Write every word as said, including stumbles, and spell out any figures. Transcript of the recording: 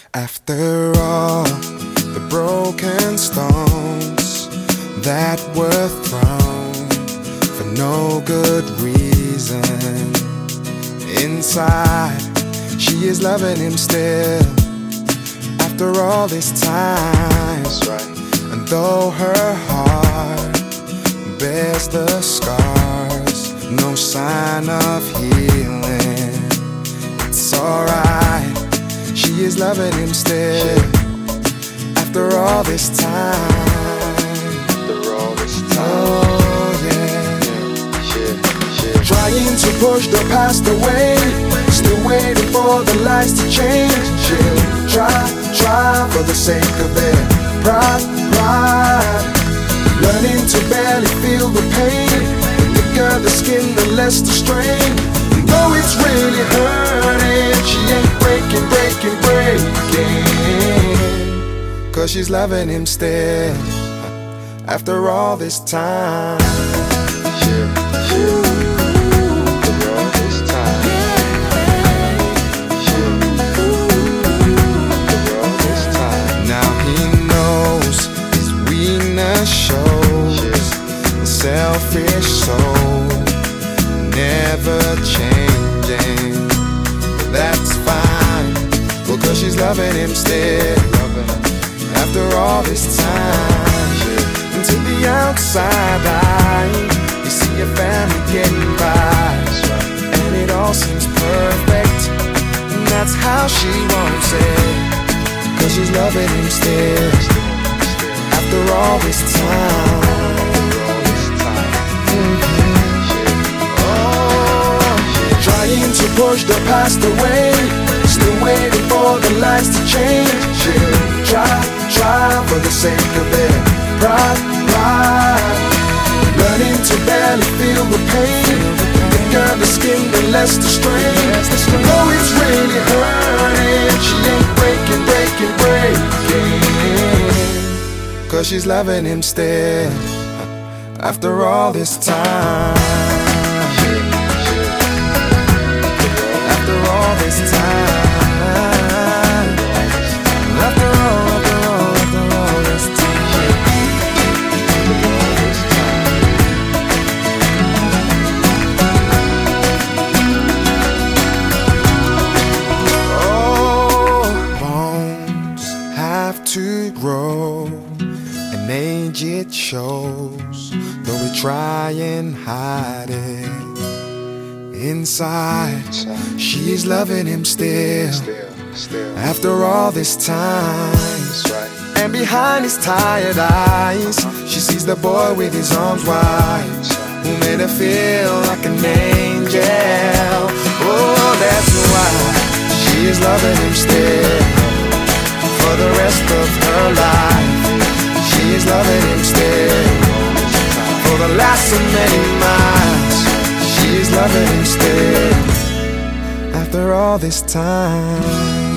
After all the broken stones that were thrown for no good reason, inside she is loving him still. After all this time, That's right. and though her heart bears the scars, no sign of healing, it's alright, she is loving him still. After all this time, After all this time, oh yeah, shit, shit. trying to push the past away, still waiting for the lights to change. She'll try, try for the sake of their pride, pride. Learning to barely feel the pain, the thicker the skin, the less the strain. And though it's really hurting, she ain't breaking, breaking, breaking, cause she's loving him still. After all this time, Shit, shit. After all this time, shit. After all this time, now he knows his weakness shows. The selfish soul never changing, but that's fine, well, cause she's loving him still. loving her. After all this time, Shit. and to the outside eye, you see a family getting by, That's right. and it all seems perfect, and that's how she wants it, cause she's loving him still. Still, still. After all this time, After all this time, shit. oh, trying to push the past away, still waiting for the lights to change. She'll try, try for the sake of their pride, pride. Learning to barely feel the pain, the thicker the skin, the less the strain. Though it's really hurting, she ain't breaking, breaking, breaking, cause she's loving him still. After all this time, Shit, shit. after all this time, after all, after all, after all this time, After all this time, oh, bones have to grow, and age it shows, though we try and hide it inside, she's loving him still. still, still. After all this time, That's right. and behind his tired eyes, she sees the boy with his arms wide, who made her feel like an angel. Oh, that's why she is loving him still. For the rest of her life, she is loving him still. For the last so many miles, she is loving him still. After all this time.